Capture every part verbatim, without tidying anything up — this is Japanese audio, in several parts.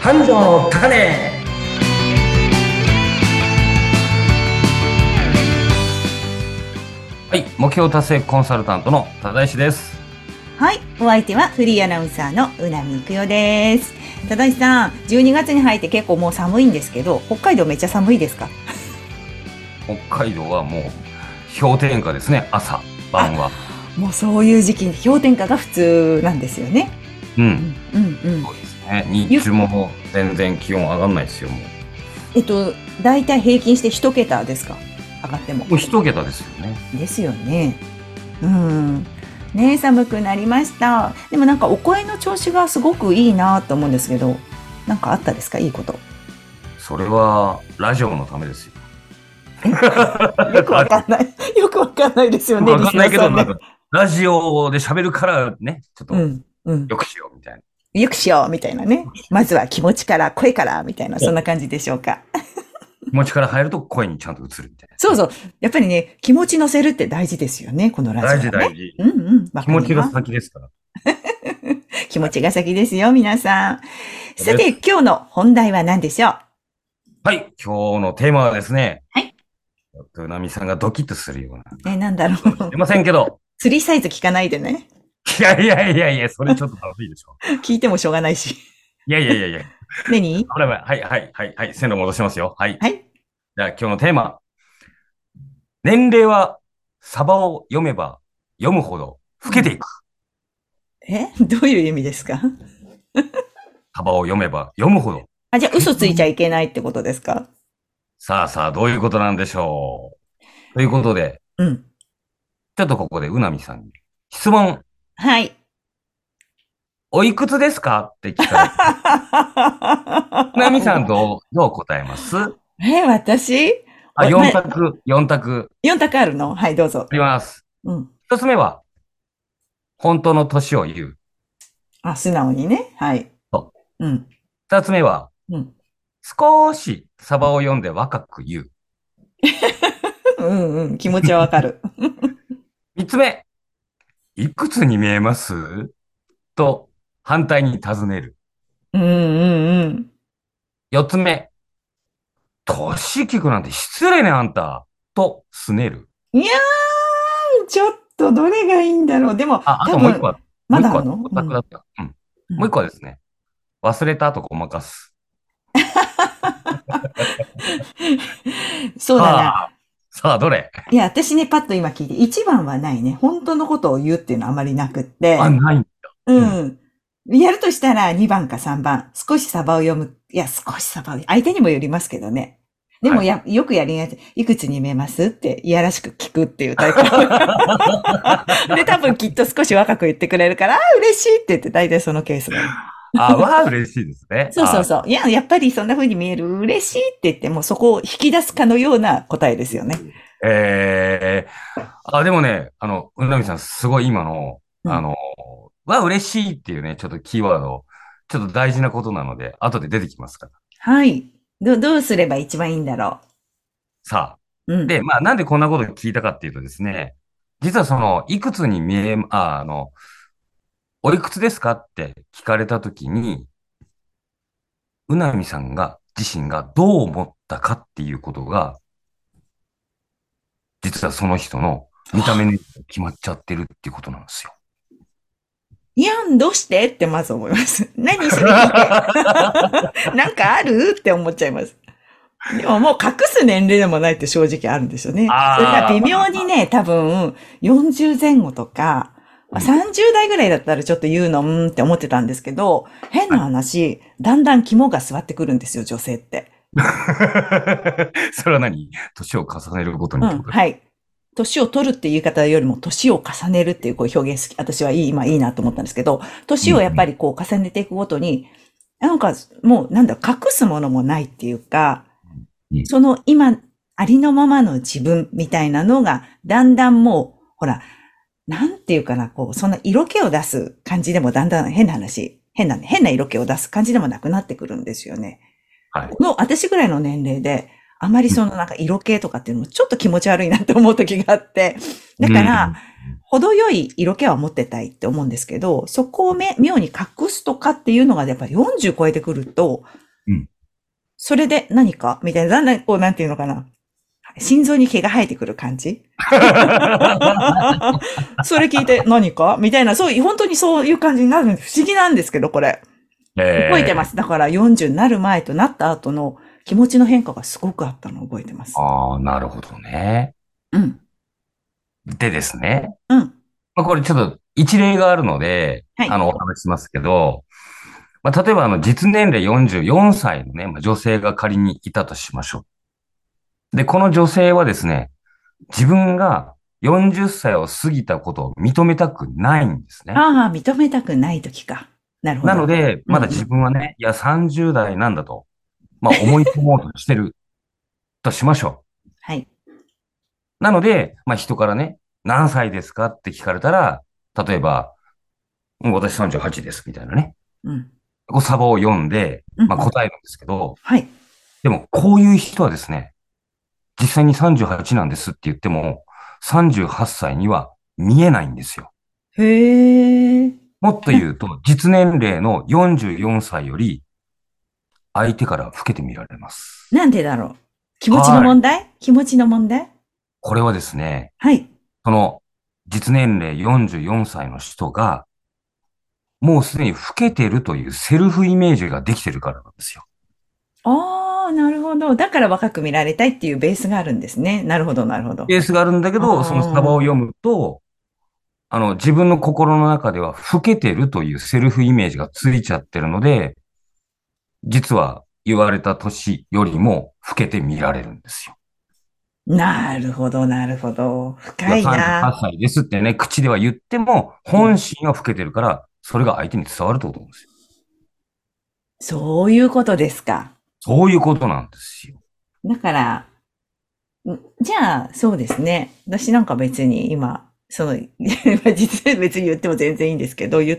三条の種。はい、目標達成コンサルタントの多田石です。 はい、お相手はフリーアナウンサーの宇波育代です。多田石さん、じゅうにがつに入って結構もう寒いんですけど、北海道めっちゃ寒いですか？ 北海道はもう氷点下ですね。朝晩はもうそういう時期に氷点下が普通なんですよね。 うん、 うんうんうん。 そうですね。日中も全然気温上がんないですよ。もうえっとだいたい平均して一桁ですか？上がっても。 もう一桁ですよね。 ですよね。うん。ねえ、寒くなりました。でもなんかお声の調子がすごくいいなと思うんですけど、なんかあったですか？いいこと。 それはラジオのためですよ。 よくわかんない。よくわかんないですよね、リスわかんないけど、 ナーさんね。 なんかラジオで喋るからね、ちょっとうんうん。 よくしようみたいな。 よくしようみたいなね。まずは気持ちから声からみたいな、そんな感じでしょうか。 気持ちから入ると声にちゃんと映るみたいなね。 そうそう。やっぱりね、気持ち乗せるって大事ですよね、このラジ大オはね。 事大事。 うんうん、わ気持ちがかります。 先ですから。 気持ちが先ですよ、皆さん。さて、 です。 今日の本題は何でしょう？ はい。今日のテーマはですね、 はい。 うなみさんがドキッとするようなえ、なんだろう。 かもしれませんけど、 釣りサイズ聞かないでね。 いやいやいやいや、それちょっとまずいでしょ。 聞いてもしょうがないし。 いやいやいやいや。 何？ これは、はいはいはいはい。線路戻しますよ。はい。 はい。 じゃあ今日のテーマ。年齢はサバを読めば読むほど老うん。 けていく。 え、どういう意味ですか？ サバを読めば読むほど。 あ、じゃあ嘘ついちゃいけないってことですか？ さあさあ、どういうことなんでしょう。ということで、 うん。 ちょっとここでうなみさんに質問。 はい。 おいくつですかって聞かれて、うなみさんどう、どう答えます？ え、私あ、 お、 よんま、 択、よん択よん択あるの？はい、どうぞ。 あります。 うん。 一つ目は、本当の年を言う。 あ、素直にね。はい。 とうん。 二つ目は、 うん。 少しサバを読んで若く言う。 うんうん。気持ちはわかる。 三つ目、いくつに見えますと反対に尋ねる。 うんうんうん。 四つ目、年聞くなんて失礼ねあんたとすねる。 いやー、ちょっとどれがいいんだろう。でも、 あ、あ多分、 ともう一個は、もう一個は、 まだあるの？ 五うん。 択だった。うん。 うん。 もう一個はですね、忘れたとごまかす。 そうだな。 はあ、さあ、どれ？ いや、私ね、パッと今聞いて、一番はないね。本当のことを言うっていうのはあまりなくっあ、 て、 ないんだ。うん。 うん。やるとしたらにばんかさんばん。少しサバを読む。いや、少しサバを、相手にもよりますけどね。ではい。 もや、よくやりがち。いくつに見えますっていやらしく聞くっていうタイプ。で、多分きっと少し若く言ってくれるから、ああ、嬉しいって言って大体そのケースが多い。 あ、は嬉しいですね。あ、 そうそうそう。いや、やっぱりそんな風に見える。嬉しいって言ってもそこを引き出すかのような答えですよね。 えー、あ、でもね、あの、うなみさん、すごい今の、 うん。 あの、は嬉しいっていうね、ちょっとキーワード、ちょっと大事なことなので、後で出てきますから。 はい。ど、どうすれば一番いいんだろさあ。 う。うん。 で、まあ、なんでこんなこと聞いたかっていうとですね、実はその、いくつに見え、あ、あの、おいくつですかって聞かれたときに、うなみさんが、自身がどう思ったかっていうことが、実はその人の見た目に決まっちゃってるっていうことなんですよ。 いやん、どうしてってまず思います。何それ聞いて。なんかあるって思っちゃいます。でももう隠す年齢でもないって正直あるんですよね。それがああ、 微まあまあ。 妙にね、多分よんじゅう前後とか、まあうん。 さんじゅう代ぐらいだったらちょっと言うの、うーんって思ってたんですけど、変なはい。 話、だんだん肝が据わってくるんですよ、女性って。 それは何？年を重ねるごとにうん、 ってことですか？ はい。年を取るっていう言い方よりも、年を重ねるっていうこう表現好き、私はいい、今いいなと思ったんですけど、年をやっぱうんうん。 りこう重ねていくごとに、なんかもうなんだろう、隠すものもないっていうか、 うん。 その今、ありのままの自分みたいなのが、だんだんもう、ほら、なんていうかな、こう、そんな色気を出す感じでもだんだん変な話、変なね、変な色気を出す感じでもなくなってくるんですよね。 はい。 この私ぐらいの年齢で、 あまりそのなんか色気とかっていうのもちょっと気持ち悪いなって思う時があって、だうん。 から、程よい色気は持ってたいって思うんですけど、そこをめ妙に隠すとかっていうのがやっぱりよんじゅう超えてくると、 うん。 それで何かみたいな、だんだんこうなんていうのかな。心臓に毛が生えてくる感じそれ聞いて何かみたいな、そういう、本当にそういう感じになるんで不思議なんですけど、これ。覚えてまええ。 す。だからよんじゅうになる前となった後の気持ちの変化がすごくあったのを覚えてます。 ああ、なるほどね。 うん。 でですね。 うん。 まあ、これちょっと一例があるので、 はい。 あの、お話ししますけど、まあ、例えばあの、実年齢よんじゅうよんさいのね、まあ、女性が仮にいたとしましょう。で、この女性はですね、自分がよんじゅっさいを過ぎたことを認めたくないんですね。 ああ、認めたくない時か。なるほど。 なので、まだ自うんうん。 分はね、いや、さんじゅう代なんだと、まあ、思い込もうとしてるとしましょはい。 う。なので、まあ、人からね、何歳ですかって聞かれたら、例えば、うん私さんじゅうはちですみたいなね。 うん。 こうサバを読んで、まあ、 うんうん。 答えるんですけど、 はい。 でも、こういう人はですね、実際にさんじゅうはちなんですって言っても、さんじゅうはっさいには見えないんですよ。 へえ。 もっとな、 言うと、実年齢のよんじゅうよんさいより相手から老けて見られます。 なんでだろう。気持ちのはい。 問題気持ちの問題。 これはですね、 はい。 その実年齢よんじゅうよんさいの人が、もうすでに老けてるというセルフイメージができてるからなんですよ。 ああ、なるほど。だから若く見られたいっていうベースがあるんですね。なるほど、なるほど。 ベースがあるんだけうど、そのサバをん。 読むと、あの、自分の心の中では老けてるというセルフイメージがついちゃってるので、実は言われた年よりも老けて見られるんですよ。 なるほど、なるほど。 いや、 深い 38 な。 歳ですってね、口では言っても、 うん。 本心は老けてるから、それが相手に伝わるってことなんですよ。 そういうことですか。 そういうことなんですよ。 だから、んじゃあ、そうですね。私なんか別に今、その、実は別に言っても全然いいんですけど、言って、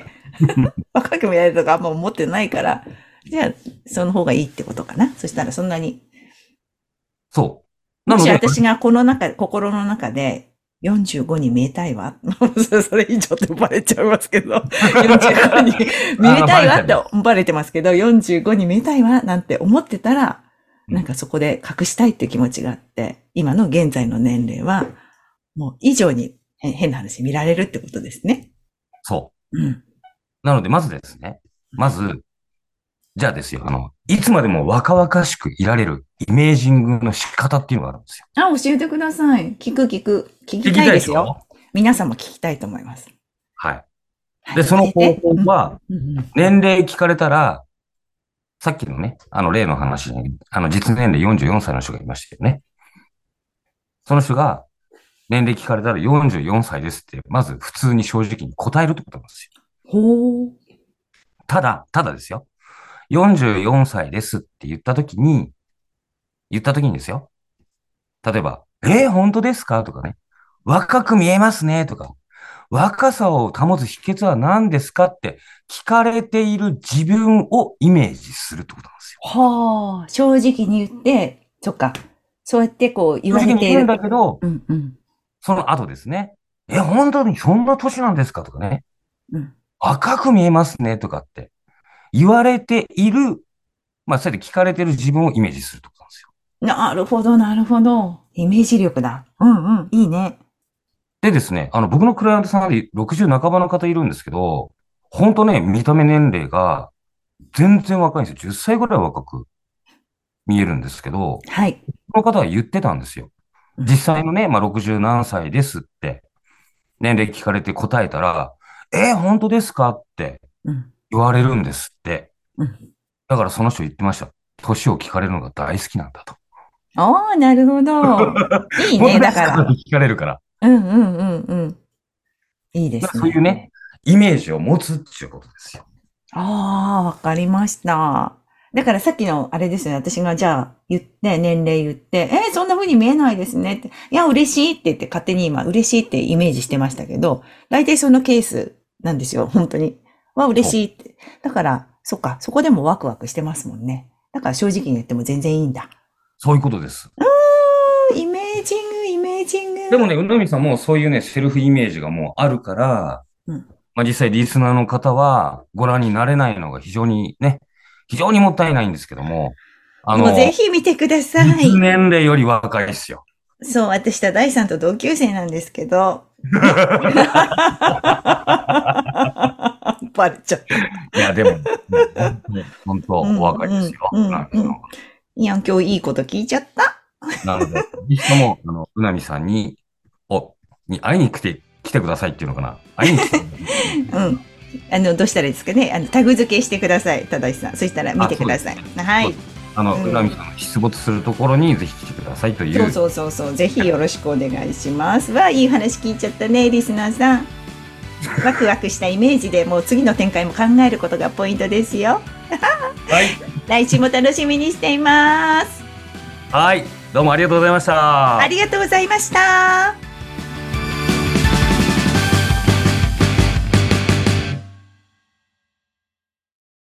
若く見られるとかあんま思ってないから、じゃあ、その方がいいってことかな。そしたらそんなに。 そう。なもしので、 私がこの中、心の中でよんじゅうごに見えたいわ。それ以上ってバレちゃいますけど、よんじゅうごに見あの、 えたいわってバレちゃいます。 バレてますけど、よんじゅうごに見えたいわなんて思ってたら、 うん。 なんかそこで隠したいっていう気持ちがあって、今の現在の年齢は、もう以上に変な話見られるってことですね。 そうん。 う。なので、まずですね、まず、じゃあですよ、あの、いつまでも若々しくいられるイメージングの仕方っていうのがあるんですよ。 あ、教えてください。聞く聞く。聞きたい聞きたいですよ。 でしょ？ 皆さんも聞きたいと思います。 はい。 はい、 で、その方教えて。うん。 法は、 うんうん。 年齢聞かれたら、さっきのね、あの例の話に、あの実年齢よんじゅうよんさいの人がいましたよね。その人が年齢聞かれたらよんじゅうよんさいですって、まず普通に正直に答えるってことなんですよ。 ほう。 ただ、ただですよ。よんじゅうよんさいですって言ったときに、言ったときにですよ。例えば、えー、本当ですかとかね。若く見えますねとか。若さを保つ秘訣は何ですかって聞かれている自分をイメージするってことなんですよ。 はあ、正直に言って、そっか。そうやってこう言正われている。 直に言うんだけど、 うんうん。 その後ですね。え、本当にそんな年なんですかとかね。 うん。 赤く見えますねとかって言われている、まあ、そうやって聞かれている自分をイメージするってことなんですよ。 なるほど、なるほど。イメージ力だ。うんうん。いいね。 でですね、あの、僕のクライアントさんでろくじゅう半ばの方いるんですけど、本当ね、見た目年齢が全然若いんですよ。じゅっさいぐらい若く見えるんですけど、 はい。 この方は言ってたんですよ。 うん。 実際のね、まあ、ろくじゅう何歳ですって年齢聞かれて答えたら、えー、本当ですかってうん。 言われるんですって。 うん。 だからその人言ってました。年を聞かれるのが大好きなんだと。 ああ、なるほど。いいね。 本当ですかってだから。 聞かれるから。 うんうんうんうん。いいでだからすね。 そういうね、イメージを持つっていうことですよ。 ああ、わかりました。だからさっきのあれですね。私がじゃあ言って、年齢言って、えーそんな風に見えないですねって。いや、嬉しいって言って勝手に今嬉しいってイメージしてましたけど、大体そのケースなんですよ。本当に。わ、嬉そう。 しいって。だから、そっか、そこでもワクワクしてますもんね。だから正直に言っても全然いいんだ。 そういうことです。 うーん、イメージング、イメージング。 でもね、うなみさんもそういうね、セルフイメージがもうあるから、 うん、 まあ実際リスナーの方はご覧になれないのが非常にね、非常にもったいないんですけども、あもうぜの、 ひ見てくださ実い。 年齢より若いですよ。 そう、私と大さんと同級生なんですけど。バレちゃった。 いや、でも、もう本当に、本当うん、 お若いですうん、 よ。 うん、 うなみさんは。 うん。いや、今日いいこと聞いちゃった。 なので、ぜひとも、あの、うなみさんに、お、に会いに来て、来てくださいっていうのかな。会いに来てくださいっていうのかな。 うん。あの、どうしたらいいですかね。あの、タグ付けしてください、正さん。そしたら見あ、 てください。 そうですね。 はい。 そうです。あの、うなみうん。 さんの出没するところにぜひ来てくださいという。 そうそうそうそう。ぜひよろしくお願いします。わあ、いい話聞いちゃったね、リスナーさん。ワクワクしたイメージでもう次の展開も考えることがポイントですよ。 はい。 来週も楽しみにしています。 はい。どうもありがとうございました。 ありがとうございました。